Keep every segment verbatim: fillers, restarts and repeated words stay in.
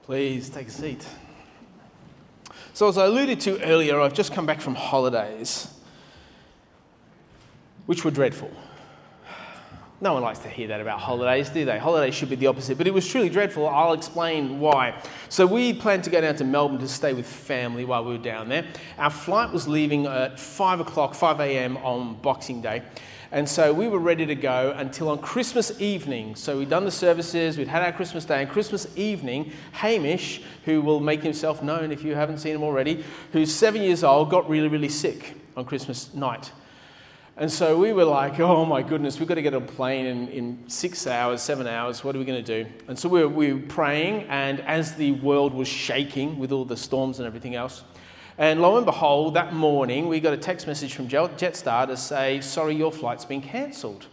Please take a seat. So as I alluded to earlier, I've just come back from holidays, which were dreadful. No one likes to hear that about holidays, do they? Holidays should be the opposite, but it was truly dreadful. I'll explain why. So we planned to go down to Melbourne to stay with family while we were down there. Our flight was leaving at five o'clock, five a.m. on Boxing Day. And so we were ready to go until on Christmas evening. So we'd done the services, we'd had our Christmas day, and Christmas evening, Hamish, who will make himself known if you haven't seen him already, who's seven years old, got really, really sick on Christmas night. And so we were like, oh my goodness, we've got to get on a plane in, in six hours, seven hours, what are we going to do? And so we were, we were praying, and as the world was shaking with all the storms and everything else, and lo and behold, that morning, we got a text message from Jetstar to say, sorry, your flight's been cancelled.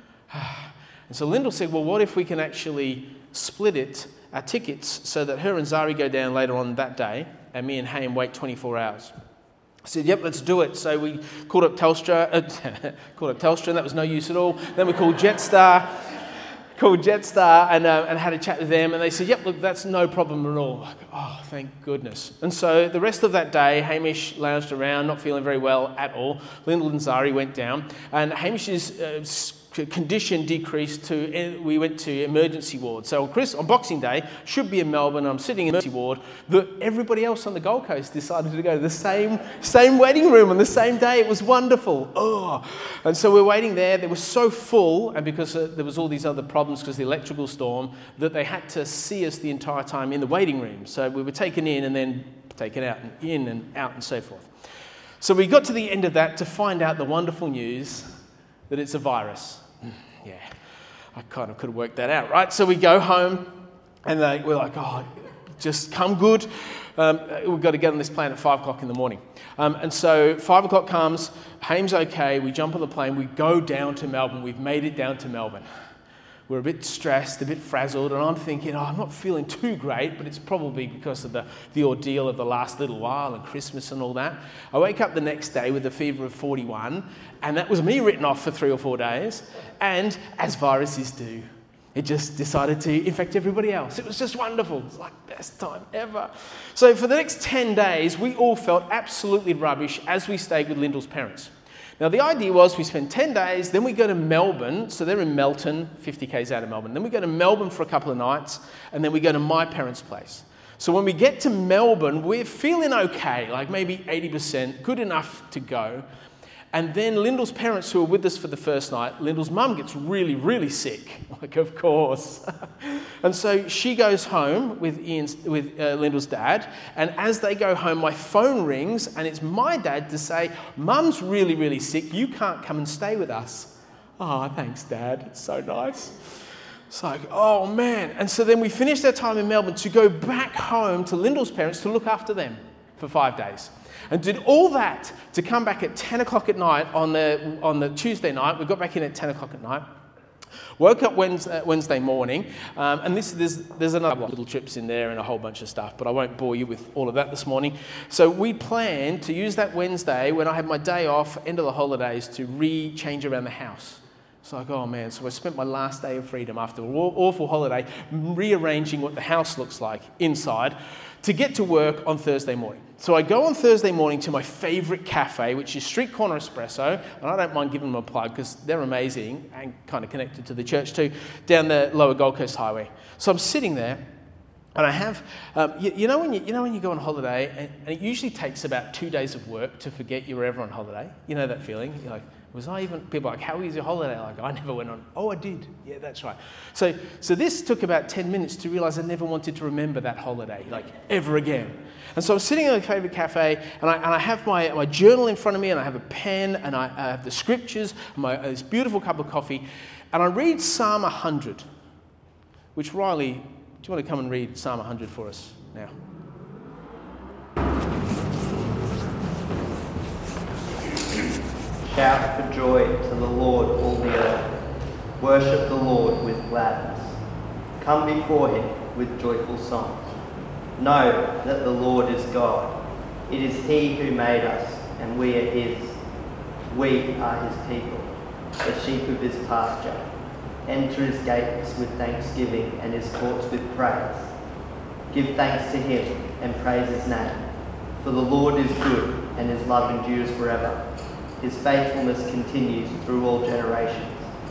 And so Lyndall said, well, what if we can actually split it, our tickets, so that her and Zari go down later on that day, and me and Haim wait twenty-four hours. I said, yep, let's do it. So we called up Telstra, uh, called up Telstra, and that was no use at all. Then we called Jetstar, called Jetstar, and uh, and had a chat with them, and they said, yep, look, that's no problem at all. Like, oh, thank goodness. And so the rest of that day, Hamish lounged around, not feeling very well at all. Lyndall and Zari went down, and Hamish's uh, condition decreased to, we went to emergency ward. So on, Chris, on Boxing Day, should be in Melbourne, I'm sitting in emergency ward, the, everybody else on the Gold Coast decided to go to the same same waiting room on the same day. It was wonderful. Oh. And so we're waiting there. They were so full, and because uh, there was all these other problems because of the electrical storm, that they had to see us the entire time in the waiting room. So we were taken in and then taken out and in and out and so forth. So we got to the end of that to find out the wonderful news that it's a virus. Yeah, I kind of could have worked that out, right? So we go home, and they, we're like, oh, just come good. Um, we've got to get on this plane at five o'clock in the morning. Um, and so five o'clock comes, Haim's okay, we jump on the plane, we go down to Melbourne. We've made it down to Melbourne. We're a bit stressed, a bit frazzled, and I'm thinking, oh, I'm not feeling too great, but it's probably because of the, the ordeal of the last little while and Christmas and all that. I wake up the next day with a fever of forty-one, and that was me written off for three or four days, and as viruses do, it just decided to infect everybody else. It was just wonderful. It was like best time ever. So for the next ten days, we all felt absolutely rubbish as we stayed with Lyndall's parents. Now, the idea was we spend ten days, then we go to Melbourne, so they're in Melton, fifty kays out of Melbourne. Then we go to Melbourne for a couple of nights, and then we go to my parents' place. So when we get to Melbourne, we're feeling okay, like maybe eighty percent, good enough to go. And then Lyndall's parents, who are with us for the first night, Lyndall's mum gets really, really sick, like, of course. And so she goes home with Ian's, with uh, Lyndall's dad, and as they go home, my phone rings, and it's my dad to say, Mum's really, really sick, you can't come and stay with us. Oh, thanks, Dad, it's so nice. It's like, oh, man. And so then we finished our time in Melbourne to go back home to Lyndall's parents to look after them for five days. And did all that to come back at ten o'clock at night on the on the Tuesday night. We got back in at ten o'clock at night. Woke up Wednesday, Wednesday morning, um, and this there's there's another little trips in there and a whole bunch of stuff, but I won't bore you with all of that this morning. So we planned to use that Wednesday when I had my day off, end of the holidays, to re-change around the house. It's like, oh man, so I spent my last day of freedom after an awful holiday rearranging what the house looks like inside to get to work on Thursday morning. So I go on Thursday morning to my favourite cafe, which is Street Corner Espresso, and I don't mind giving them a plug because they're amazing and kind of connected to the church too, down the Lower Gold Coast Highway. So I'm sitting there, and I have, um, you, you know when you you know when you go on holiday, and, and it usually takes about two days of work to forget you were ever on holiday. You know that feeling? You're like, was I even, people are like, how was your holiday? Like, I never went on. Oh, I did. Yeah, that's right. So so this took about ten minutes to realise I never wanted to remember that holiday, like, ever again. And so I'm sitting in a favourite cafe, and I, and I have my, my journal in front of me, and I have a pen, and I, I have the scriptures, and my, this beautiful cup of coffee, and I read Psalm one hundred, which, Riley, do you want to come and read Psalm one hundred for us now? Shout for joy to the Lord, all the earth. Worship the Lord with gladness. Come before him with joyful songs. Know that the Lord is God. It is he who made us, and we are his. We are his people, the sheep of his pasture. Enter his gates with thanksgiving and his courts with praise. Give thanks to him and praise his name. For the Lord is good, and his love endures forever. His faithfulness continues through all generations.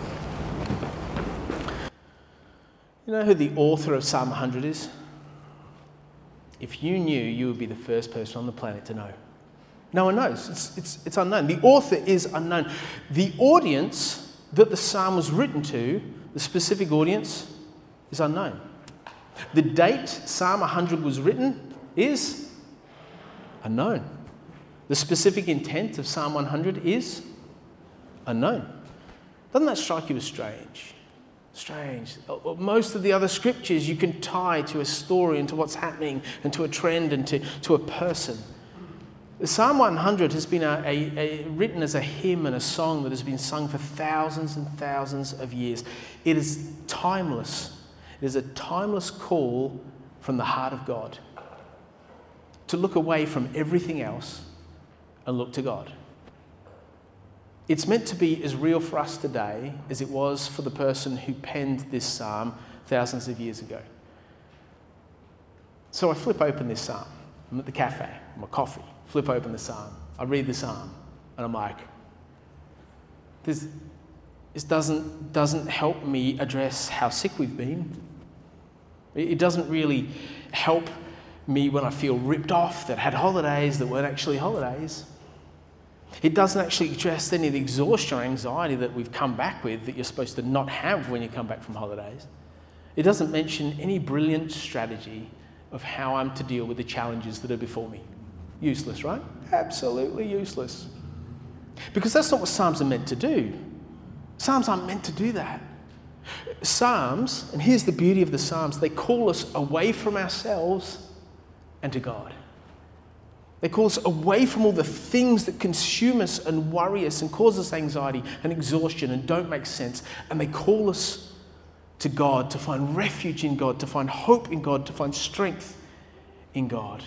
You know who the author of Psalm one hundred is? If you knew, you would be the first person on the planet to know. No one knows. It's, it's, it's unknown. The author is unknown. The audience that the psalm was written to, the specific audience, is unknown. The date Psalm one hundred was written is unknown. The specific intent of Psalm one hundred is unknown. Doesn't that strike you as strange? Strange. Most of the other scriptures you can tie to a story and to what's happening and to a trend and to, to a person. Psalm one hundred has been a, a, a, written as a hymn and a song that has been sung for thousands and thousands of years. It is timeless. It is a timeless call from the heart of God to look away from everything else and look to God. It's meant to be as real for us today as it was for the person who penned this psalm thousands of years ago. So I flip open this psalm. I'm at the cafe, my coffee, flip open the psalm. I read the psalm, and I'm like, this, this doesn't, doesn't help me address how sick we've been. It doesn't really help me when I feel ripped off, that I had holidays that weren't actually holidays. It doesn't actually address any of the exhaustion or anxiety that we've come back with that you're supposed to not have when you come back from holidays. It doesn't mention any brilliant strategy of how I'm to deal with the challenges that are before me. Useless, right? Absolutely useless. Because that's not what Psalms are meant to do. Psalms aren't meant to do that. Psalms, and here's the beauty of the Psalms, they call us away from ourselves and to God. They call us away from all the things that consume us and worry us and cause us anxiety and exhaustion and don't make sense. And they call us to God, to find refuge in God, to find hope in God, to find strength in God.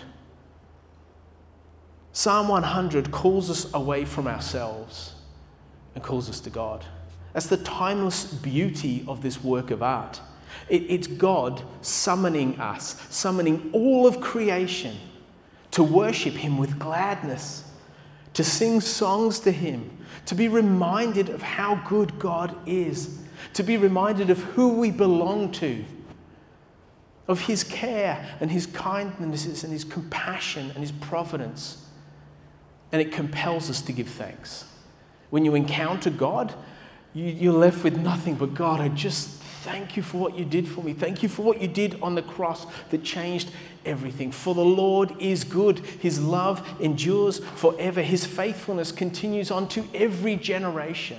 Psalm one hundred calls us away from ourselves and calls us to God. That's the timeless beauty of this work of art. It, it's God summoning us, summoning all of creation to worship him with gladness, to sing songs to him, to be reminded of how good God is, to be reminded of who we belong to, of his care and his kindness and his compassion and his providence. And it compels us to give thanks. When you encounter God, you, you're left with nothing but, God, I just thank you for what you did for me. Thank you for what you did on the cross that changed everything. For the Lord is good. His love endures forever. His faithfulness continues on to every generation.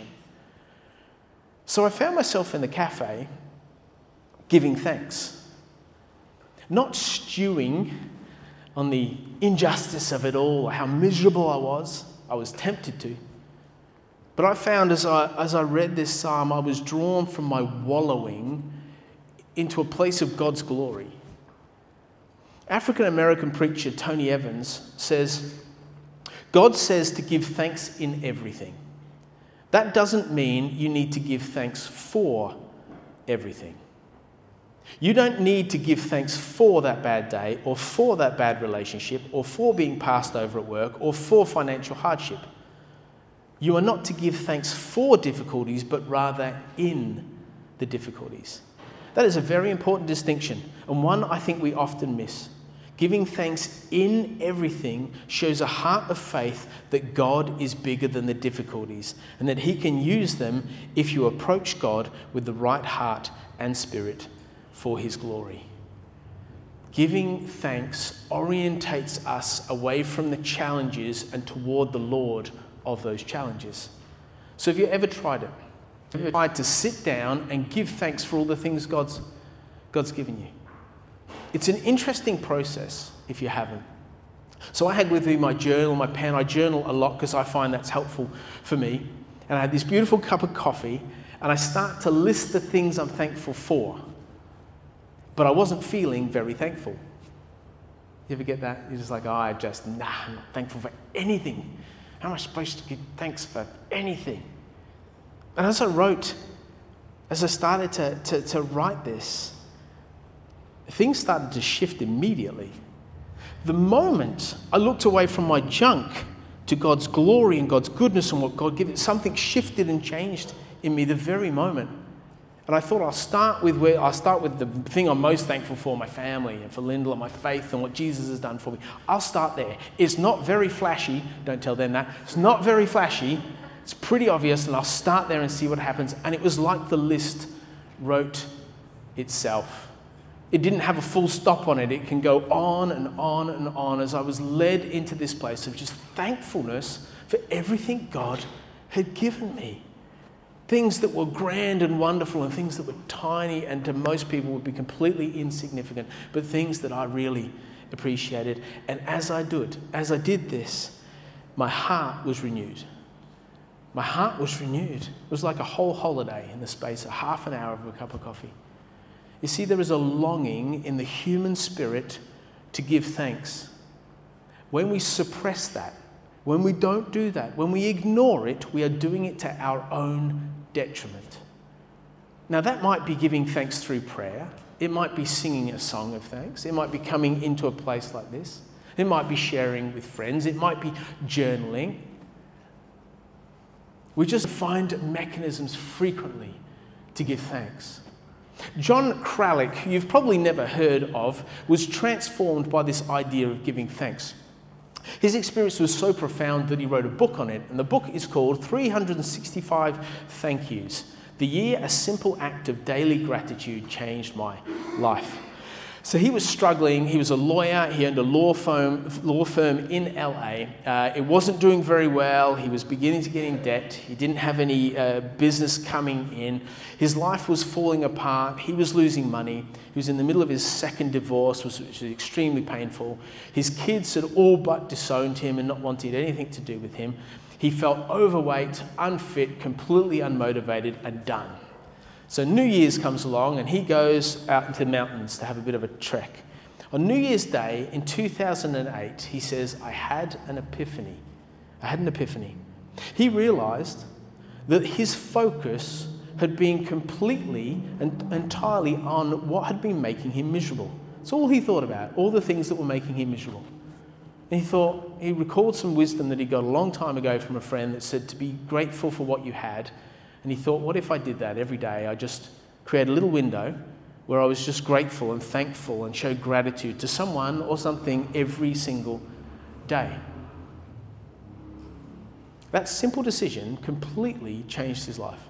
So I found myself in the cafe giving thanks. Not stewing on the injustice of it all, or how miserable I was. I was tempted to. But I found as I, as I read this psalm, I was drawn from my wallowing into a place of God's glory. African-American preacher Tony Evans says, God says to give thanks in everything. That doesn't mean you need to give thanks for everything. You don't need to give thanks for that bad day or for that bad relationship or for being passed over at work or for financial hardship. You are not to give thanks for difficulties, but rather in the difficulties. That is a very important distinction, and one I think we often miss. Giving thanks in everything shows a heart of faith that God is bigger than the difficulties, and that he can use them if you approach God with the right heart and spirit for his glory. Giving thanks orientates us away from the challenges and toward the Lord of those challenges. So have you ever tried it? Have you ever tried to sit down and give thanks for all the things God's, God's given you? It's an interesting process if you haven't. So I had with me my journal, my pen. I journal a lot because I find that's helpful for me. And I had this beautiful cup of coffee and I start to list the things I'm thankful for. But I wasn't feeling very thankful. You ever get that? You're just like, oh, I just, nah, I'm not thankful for anything. How am I supposed to give thanks for anything? And as I wrote, as I started to, to, to write this, things started to shift immediately. The moment I looked away from my junk to God's glory and God's goodness and what God gives, something shifted and changed in me the very moment. And I thought I'll start with where I'll start with the thing I'm most thankful for, my family and for Lyndall and my faith and what Jesus has done for me. I'll start there. It's not very flashy. Don't tell them that. It's not very flashy. It's pretty obvious, and I'll start there and see what happens. And it was like the list wrote itself. It didn't have a full stop on it. It can go on and on and on as I was led into this place of just thankfulness for everything God had given me. Things that were grand and wonderful and things that were tiny and to most people would be completely insignificant, but things that I really appreciated. And as I do it, as I did this, my heart was renewed. My heart was renewed. It was like a whole holiday in the space of half an hour of a cup of coffee. You see, there is a longing in the human spirit to give thanks. When we suppress that, when we don't do that, when we ignore it, we are doing it to our own detriment. Now, that might be giving thanks through prayer. It might be singing a song of thanks. It might be coming into a place like this. It might be sharing with friends. It might be journaling. We just find mechanisms frequently to give thanks. John Kralik, who you've probably never heard of, was transformed by this idea of giving thanks. His experience was so profound that he wrote a book on it, and the book is called three hundred sixty-five Thank Yous. The year a simple act of daily gratitude changed my life. So he was struggling. He was a lawyer. He owned a law firm, law firm in L A. Uh, it wasn't doing very well. He was beginning to get in debt. He didn't have any uh, business coming in. His life was falling apart. He was losing money. He was in the middle of his second divorce, which was extremely painful. His kids had all but disowned him and not wanted anything to do with him. He felt overweight, unfit, completely unmotivated, and done. So New Year's comes along and he goes out into the mountains to have a bit of a trek. On New Year's Day in two thousand eight, he says, I had an epiphany. I had an epiphany. He realised that his focus had been completely and entirely on what had been making him miserable. It's all he thought about, all the things that were making him miserable. And he thought, he recalled some wisdom that he got a long time ago from a friend that said to be grateful for what you had. And he thought, what if I did that every day? I just create a little window where I was just grateful and thankful and showed gratitude to someone or something every single day. That simple decision completely changed his life.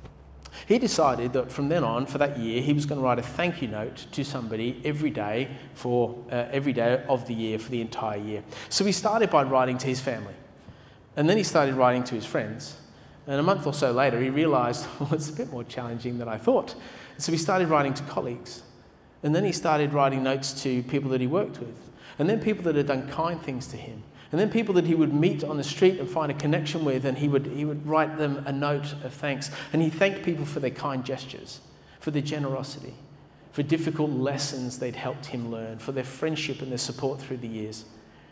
He decided that from then on, for that year, he was going to write a thank you note to somebody every day for uh, every day of the year for the entire year. So he started by writing to his family. And then he started writing to his friends. And a month or so later, he realised, well, it's a bit more challenging than I thought. So he started writing to colleagues. And then he started writing notes to people that he worked with. And then people that had done kind things to him. And then people that he would meet on the street and find a connection with, and he would, he would write them a note of thanks. And he thanked people for their kind gestures, for their generosity, for difficult lessons they'd helped him learn, for their friendship and their support through the years.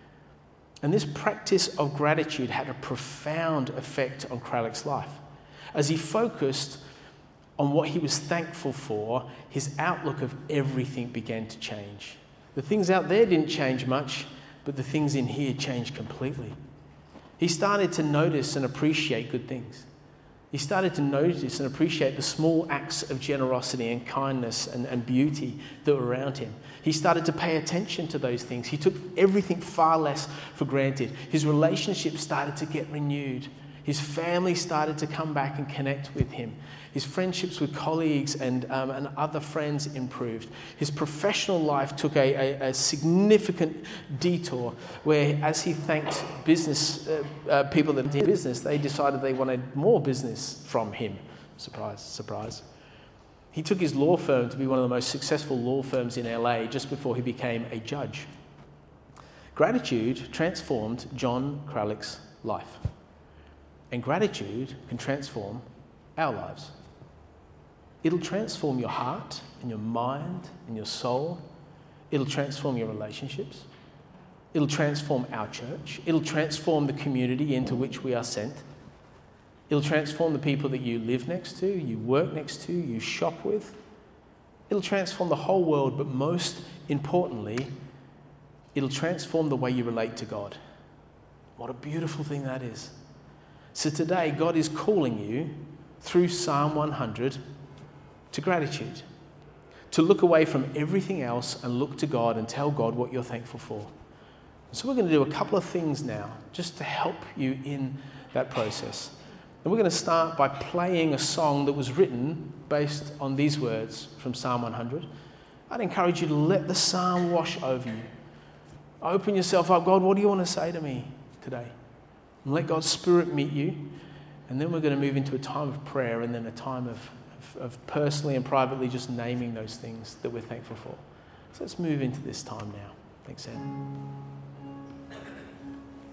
And this practice of gratitude had a profound effect on Kralik's life. As he focused on what he was thankful for, his outlook of everything began to change. The things out there didn't change much, but the things in here changed completely. He started to notice and appreciate good things. He started to notice and appreciate the small acts of generosity and kindness and, and beauty that were around him. He started to pay attention to those things. He took everything far less for granted. His relationships started to get renewed. His family started to come back and connect with him. His friendships with colleagues and, um, and other friends improved. His professional life took a, a, a significant detour where, as he thanked business uh, uh, people that did business, they decided they wanted more business from him. Surprise, surprise. He took his law firm to be one of the most successful law firms in L A just before he became a judge. Gratitude transformed John Kralik's life. And gratitude can transform our lives. It'll transform your heart and your mind and your soul. It'll transform your relationships. It'll transform our church. It'll transform the community into which we are sent. It'll transform the people that you live next to, you work next to, you shop with. It'll transform the whole world, but most importantly, it'll transform the way you relate to God. What a beautiful thing that is. So today, God is calling you through Psalm one hundred to gratitude, to look away from everything else and look to God and tell God what you're thankful for. So we're going to do a couple of things now just to help you in that process. And we're going to start by playing a song that was written based on these words from Psalm one hundred. I'd encourage you to let the psalm wash over you. Open yourself up. God, what do you want to say to me today? And let God's Spirit meet you. And then we're going to move into a time of prayer and then a time of, of, of personally and privately just naming those things that we're thankful for. So let's move into this time now. Thanks, Sam.